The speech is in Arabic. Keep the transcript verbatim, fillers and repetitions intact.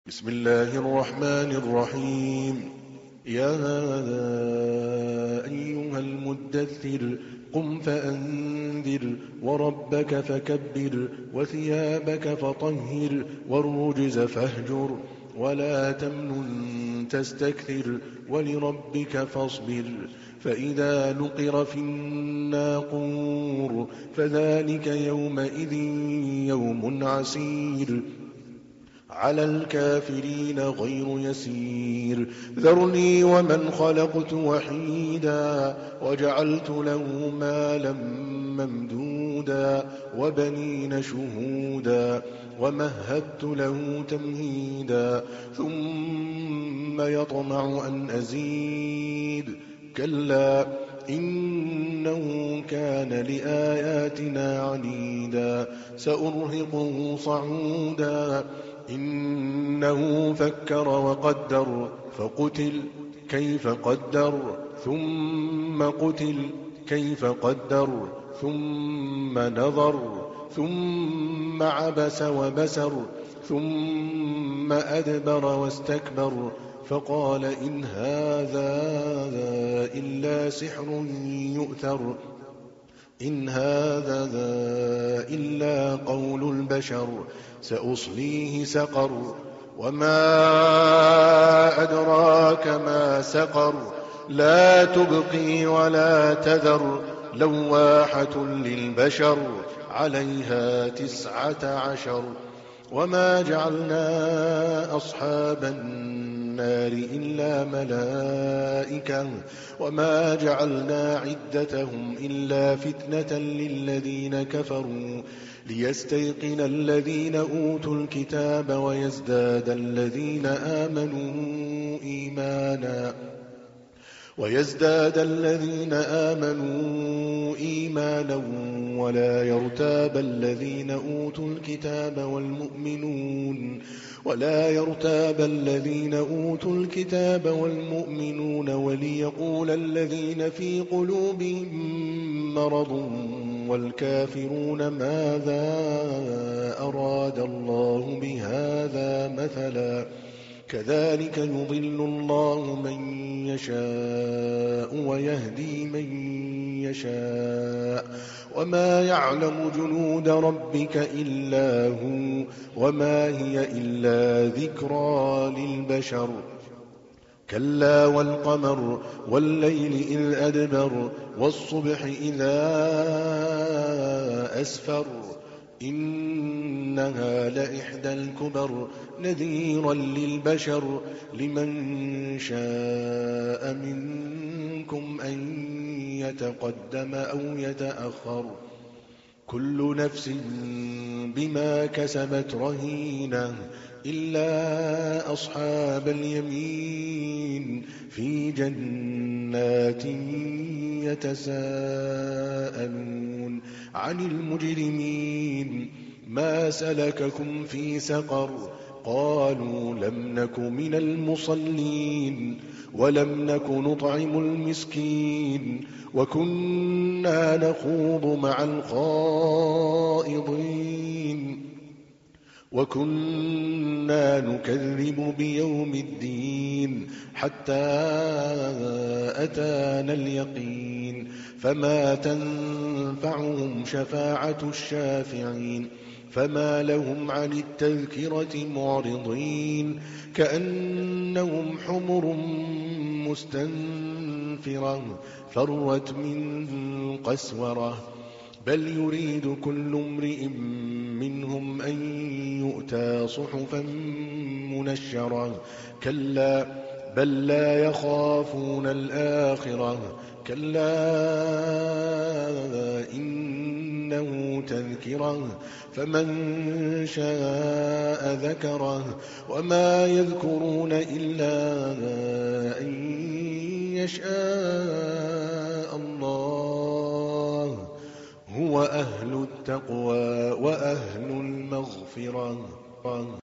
بسم الله الرحمن الرحيم. يا أيها المدثر قم فأنذر وربك فكبر وثيابك فطهر والرجز فاهجر ولا تمنن تستكثر ولربك فاصبر. فإذا نقر في الناقور فذلك يومئذ يوم عسير على الكافرين غير يسير. ذرني ومن خلقت وحيدا وجعلت له مالا ممدودا وبنين شهودا ومهدت له تمهيدا ثم يطمع أن أزيد كلا إنه كان لآياتنا عنيدا سأرهقه صعودا إنه فكر وقدر فقتل كيف قدر ثم قتل كيف قدر ثم نظر ثم عبس وبسر ثم أدبر واستكبر فقال إن هذا إلا سحر يؤثر إن هذا إلا قول البشر سأصليه سقر وما أدراك ما سقر لا تبقي ولا تذر لواحة للبشر عليها تسعة عشر. وما جعلنا أصحاب النار إلا ملائكة وما جعلنا عدتهم إلا فتنة للذين كفروا ليستيقن الذين أوتوا الكتاب ويزداد الذين آمنوا إيمانا ويزداد الذين آمنوا إيمانا ولا يرتاب الذين أوتوا الكتاب والمؤمنون ولا يرتاب الذين أوتوا الكتاب والمؤمنون وليقول الذين في قلوبهم مرض والكافرون ماذا أراد الله بهذا مثلا كذلك يضل الله من يشاء ويهدي من يشاء وما يعلم جنود ربك إلا هو وما هي إلا ذكرى للبشر. كلا والقمر والليل إذ أدبر والصبح إذا أسفر إنها لإحدى الكبر نذيرا للبشر لمن شاء منكم أن يتقدم أو يتأخر كل نفس بما كسبت رهينة إلا أصحاب اليمين في جنات يتساءلون عن المجرمين ما سلككم في سقر قالوا لم نك من المصلين ولم نك نطعم المسكين وكنا نخوض مع الخائضين وكنا نكذب بيوم الدين حتى أتانا اليقين فما تنفعهم شفاعة الشافعين فما لهم عن التذكرة معرضين كأنهم حمر مستنفرة فرت من قسورة بل يريد كل امرئ منهم أن يؤتى صحفا منشرة كلا بل لا يخافون الآخرة كلا إنه تذكرة فمن شاء ذكره وما يذكرون إلا أن يشاء الله هو أهل التقوى وأهل المغفرة.